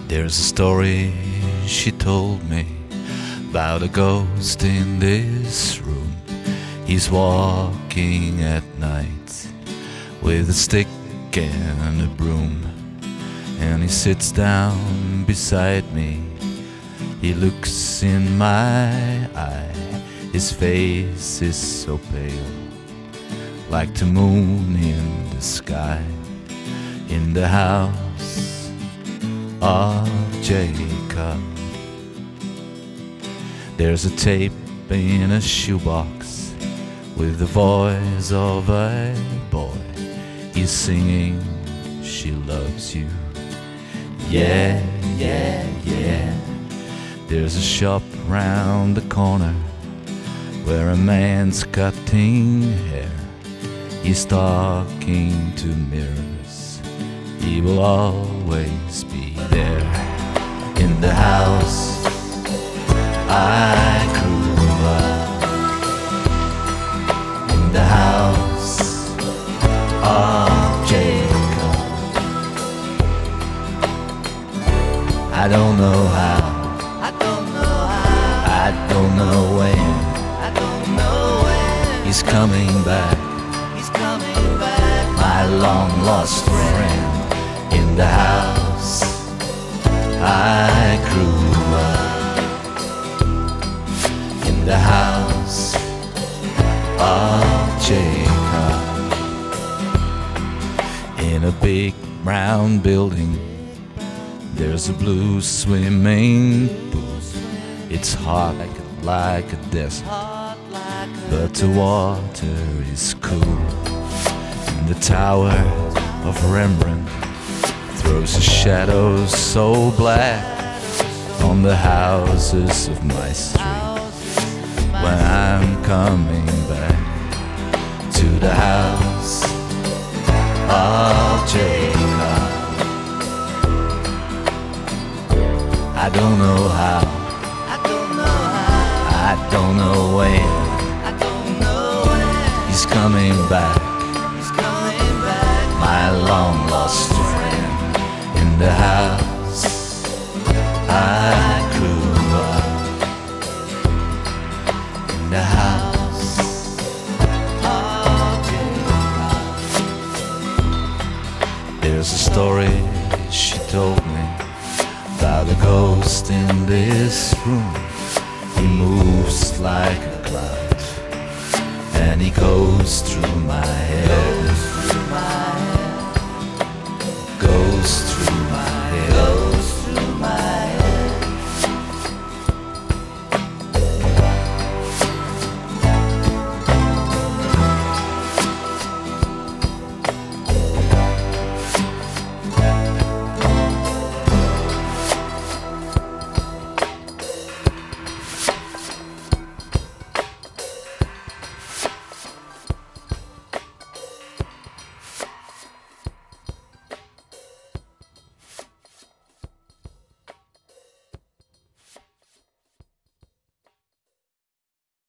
There's a story she told me about a ghost in this room. He's walking at night with a stick and a broom, and he sits down beside me. He looks in my eye. His face is so pale, like the moon in the sky, in the house of Jacob. There's a tape in a shoebox with the voice of a boy. He's singing, "She loves you." Yeah, yeah, yeah. There's a shop round the corner where a man's cutting hair. He's talking to mirrors. He will always be there. In the house I grew up, in the house of Jacob. I don't know how, I don't know when, he's coming back, my long lost friend. In the house I grew up, in the house of Jacob. In a big brown building, there's a blue swimming pool. It's hot like a desert, but the water is cool. And the tower of Rembrandt throws a shadow so black on the houses of my street. When I'm coming back to the house of Jacob, I don't know how, I don't know when, he's coming back, my long lost friend. In the house I grew up, in the house of Jacob. There's a story she told me about a ghost in this room. He moves like a cloud, and he goes through my head, goes through